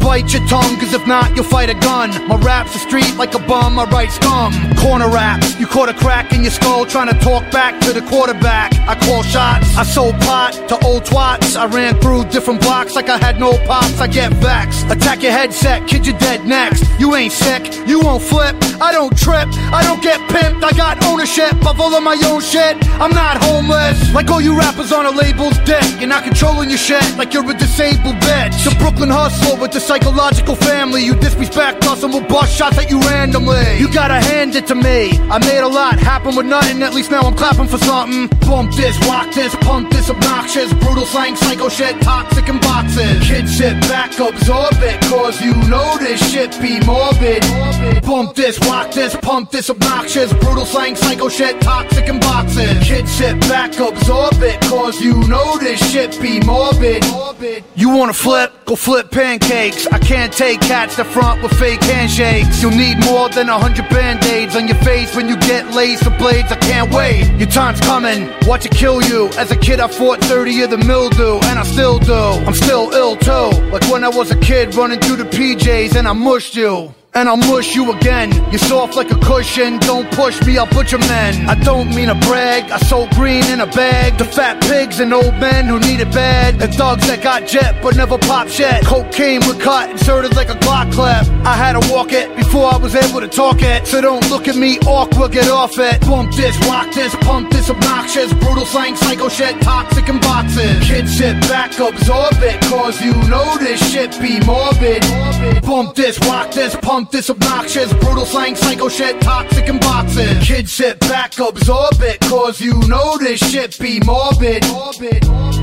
bite your tongue, cause if not, you'll fight a gun. My rap's a street like a bum, I write scum. Corner raps, you caught a crack in your skull trying to talk back to the quarterback. I call shots, I sold pot to old twats. I ran through different blocks like I had no pops, I get vexed. Attack your headset, kid, you're dead next. You ain't sick, you won't flip, I don't trip, I don't get pimped. I got ownership of all of my own shit. I'm not homeless, like all you rappers on a label's dick. You're not controlling your shit like you're a disabled bitch. The Brooklyn hustler with the psychological family. You disrespect us and we'll bust shots at you randomly. You gotta hand it to me, I made a lot happen with nothing. At least now I'm clapping for something. Bump this, rock this, pump this, obnoxious, brutal slang, psycho shit, toxic in boxes. Kid, sit back, absorb it, cause you know this shit be morbid. Bump this, rock this, pump this, obnoxious, brutal slang, psycho shit, toxic in boxes. Kid, sit back, absorb it, cause you know this shit be morbid. You wanna flip? Go flip pancakes. I can't take cats that front with fake handshakes. You'll need more than 100 band-aids on your face when you get laced with blades. I can't wait, your time's coming, watch it kill you. As a kid I fought 30 of the mildew, and I still do. I'm still ill too, like when I was a kid running through the PJs and I mushed you. And I'll mush you again. You're soft like a cushion. Don't push me, I'll butcher men. I don't mean to brag, I sold green in a bag. The fat pigs and old men who need it bad. And thugs that got jet but never pop shit. Cocaine with cut inserted like a Glock clip. I had to walk it before I was able to talk it. So don't look at me awkward, get off it. Bump this, rock this, pump this, obnoxious, brutal slang, psycho shit, toxic in boxes. Kid, sit back, absorb it, cause you know this shit be morbid. Bump this, rock this, pump this, obnoxious, brutal slang, psycho shit, toxic in boxes. Kid, sit back, absorb it, cause you know this shit be morbid.